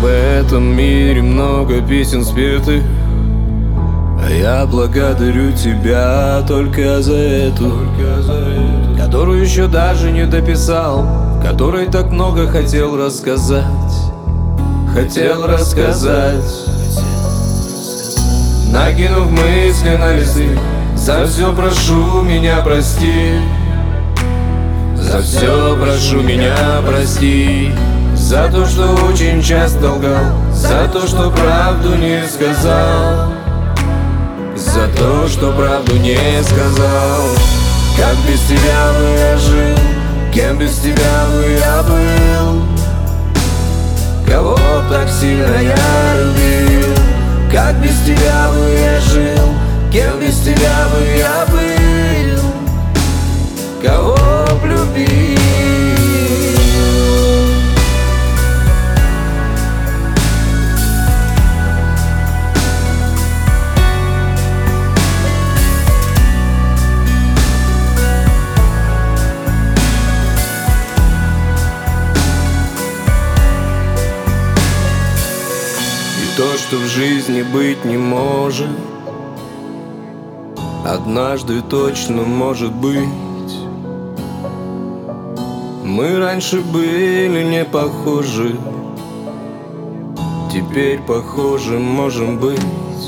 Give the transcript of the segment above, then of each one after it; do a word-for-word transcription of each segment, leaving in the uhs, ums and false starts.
В этом мире много песен спетых, а я благодарю тебя только за эту, которую еще даже не дописал, которой так много хотел рассказать. Хотел рассказать, накинув мысли на листы. За все прошу меня прости, за все прошу меня прости, за то, что очень часто лгал, за то, что правду не сказал, за то, что правду не сказал. Как без тебя бы я жил, кем без тебя бы я был, кого так сильно я любил. Как без тебя бы я жил, кем без тебя бы я был, кого б любил. То, что в жизни быть не может, однажды точно может быть. Мы раньше были не похожи, теперь похожи можем быть.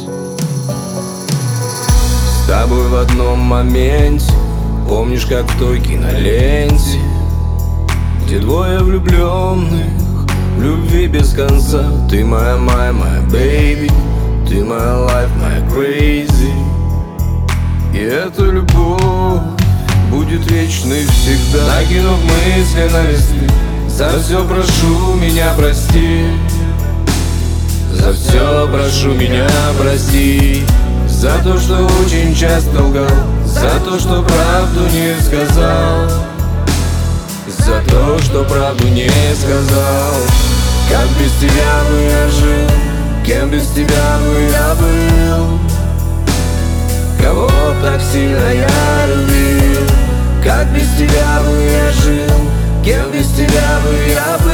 С тобой в одном моменте, помнишь, как в той киноленте, где двое влюбленных в любви без конца. Ты моя, моя, моя baby, ты моя life, моя crazy. И эта любовь будет вечной всегда. Накинув мысли на листы, за все прошу меня прости, за все прошу меня прости, за то, что очень часто лгал, за то, что правду не сказал, за то, что правду не сказал. Как без тебя бы я жил, кем без тебя бы я был, кого так сильно я любил. Как без тебя бы я жил, кем без тебя бы я был.